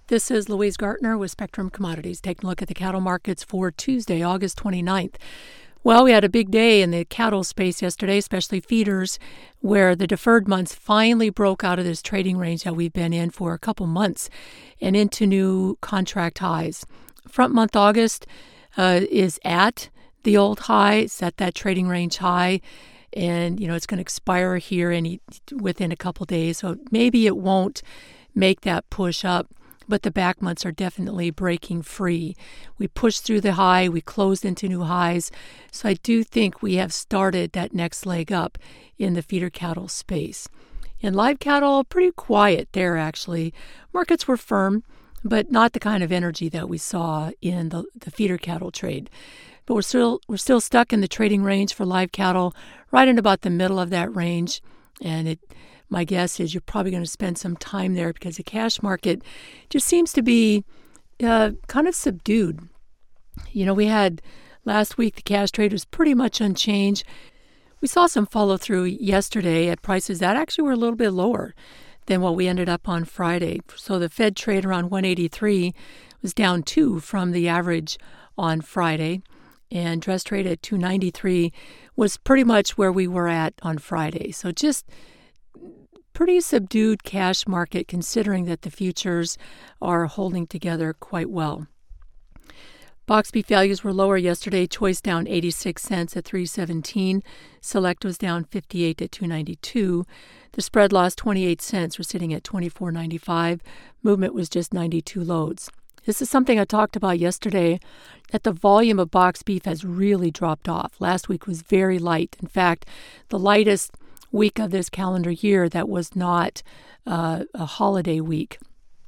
This is Louise Gartner with Spectrum Commodities, taking a look at the cattle markets for Tuesday, August 29th. Well, we had a big day in the cattle space yesterday, especially feeders, where the deferred months finally broke out of this trading range that we've been in for a couple months and into new contract highs. Front month August is at the old high. It's at that trading range high. And, it's going to expire here within a couple days. So maybe it won't make that push up. But the back months are definitely breaking free. We pushed through the high. We closed into new highs. So I do think we have started that next leg up in the feeder cattle space. In live cattle, pretty quiet there, actually. Markets were firm, but not the kind of energy that we saw in the feeder cattle trade. But we're still stuck in the trading range for live cattle, right in about the middle of that range. And my guess is you're probably going to spend some time there because the cash market just seems to be kind of subdued. We had last week the cash trade was pretty much unchanged. We saw some follow through yesterday at prices that actually were a little bit lower than what we ended up on Friday. So the Fed trade around 183 was down 2 from the average on Friday. And dress trade at 293 was pretty much where we were at on Friday. So just pretty subdued cash market considering that the futures are holding together quite well. Box beef values were lower yesterday. Choice down 86 cents at 317. Select was down 58 at 292. The spread lost 28 cents. We're sitting at 24.95. Movement was just 92 loads. This is something I talked about yesterday, that the volume of box beef has really dropped off. Last week was very light. In fact, the lightest week of this calendar year that was not a holiday week.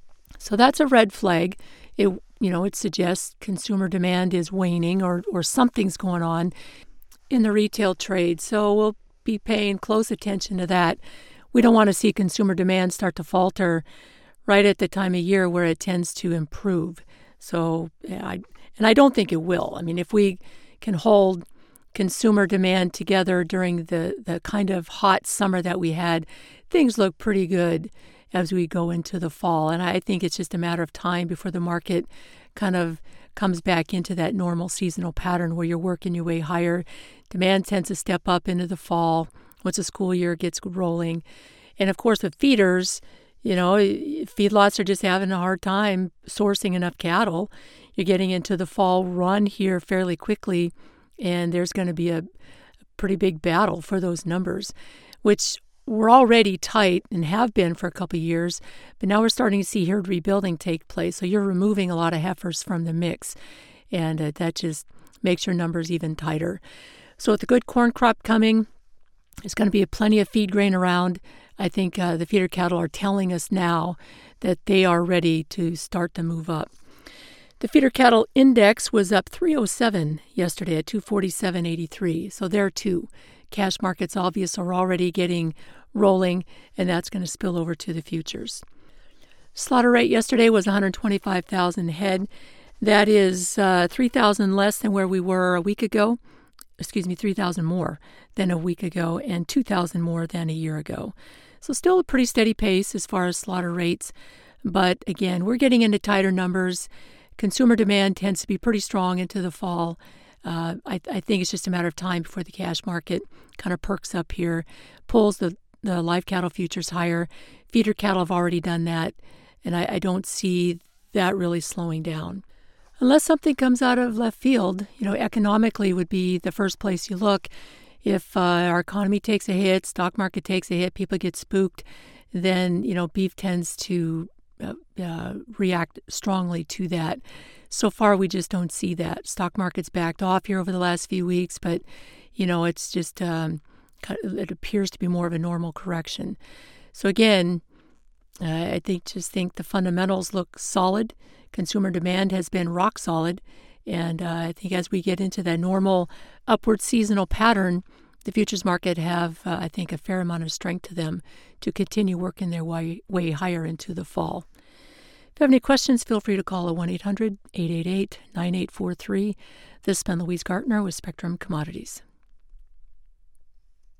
So that's a red flag. It suggests consumer demand is waning or something's going on in the retail trade. So we'll be paying close attention to that. We don't want to see consumer demand start to falter right at the time of year where it tends to improve. So, I don't think it will. I mean, if we can hold consumer demand together during the kind of hot summer that we had, things look pretty good as we go into the fall. And I think it's just a matter of time before the market kind of comes back into that normal seasonal pattern where you're working your way higher. Demand tends to step up into the fall once the school year gets rolling. And of course, with feeders, feedlots are just having a hard time sourcing enough cattle. You're getting into the fall run here fairly quickly, and there's going to be a pretty big battle for those numbers, which were already tight and have been for a couple of years, but now we're starting to see herd rebuilding take place. So you're removing a lot of heifers from the mix, and that just makes your numbers even tighter. So with the good corn crop coming, there's going to be plenty of feed grain around. I think the feeder cattle are telling us now that they are ready to start to move up. The feeder cattle index was up 307 yesterday at 247.83. So there too, cash markets obvious are already getting rolling, and that's going to spill over to the futures. Slaughter rate yesterday was 125,000 head. That is 3,000 less than where we were a week ago. 3,000 more than a week ago and 2,000 more than a year ago. So still a pretty steady pace as far as slaughter rates. But again, we're getting into tighter numbers. Consumer demand tends to be pretty strong into the fall. I think it's just a matter of time before the cash market kind of perks up here, pulls the live cattle futures higher. Feeder cattle have already done that, and I don't see that really slowing down. Unless something comes out of left field, economically would be the first place you look. If our economy takes a hit, stock market takes a hit, people get spooked, then, beef tends to react strongly to that. So far, we just don't see that. Stock market's backed off here over the last few weeks, but, it's just, it appears to be more of a normal correction. So again, I think the fundamentals look solid. Consumer demand has been rock solid. And I think as we get into that normal upward seasonal pattern, the futures market have, a fair amount of strength to them to continue working their way higher into the fall. If you have any questions, feel free to call 1-800-888-9843. This has been Louise Gartner with Spectrum Commodities.